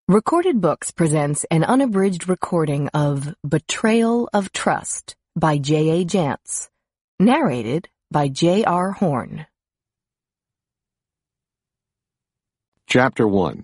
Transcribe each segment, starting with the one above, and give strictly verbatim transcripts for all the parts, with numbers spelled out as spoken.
Recorded Books presents an unabridged recording of Betrayal of Trust by J A. Jantz, narrated by J R. Horn. Chapter one.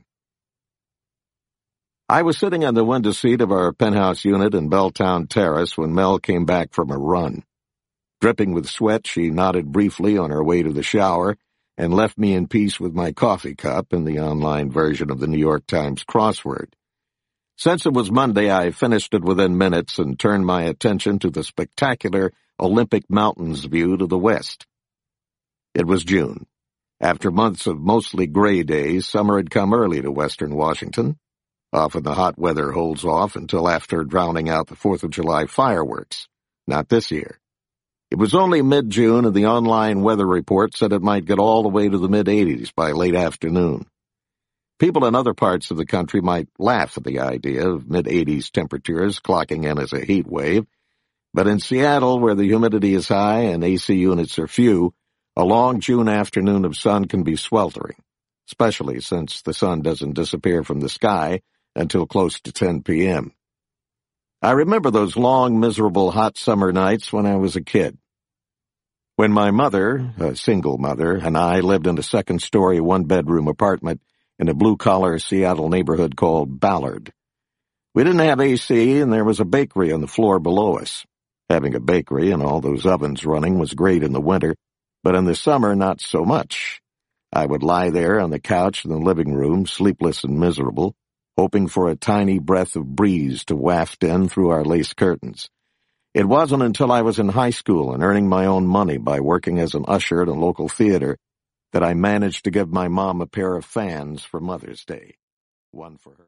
I was sitting on the window seat of our penthouse unit in Belltown Terrace when Mel came back from a run. Dripping with sweat, she nodded briefly on her way to the shower and left me in peace with my coffee cup and the online version of the New York Times crossword. Since it was Monday, I finished it within minutes and turned my attention to the spectacular Olympic Mountains view to the west. It was June. After months of mostly gray days, summer had come early to western Washington. Often the hot weather holds off until after drowning out the Fourth of July fireworks. Not this year. It was only mid-June, and the online weather report said it might get all the way to the mid-eighties by late afternoon. People in other parts of the country might laugh at the idea of mid-eighties temperatures clocking in as a heat wave, but in Seattle, where the humidity is high and A C units are few, a long June afternoon of sun can be sweltering, especially since the sun doesn't disappear from the sky until close to ten p.m. I remember those long, miserable, hot summer nights when I was a kid. When my mother, a single mother, and I lived in a second-story, one-bedroom apartment in a blue-collar Seattle neighborhood called Ballard. We didn't have A C, and there was a bakery on the floor below us. Having a bakery and all those ovens running was great in the winter, but in the summer, not so much. I would lie there on the couch in the living room, sleepless and miserable, hoping for a tiny breath of breeze to waft in through our lace curtains. It wasn't until I was in high school and earning my own money by working as an usher at a local theater that I managed to give my mom a pair of fans for Mother's Day. One for her.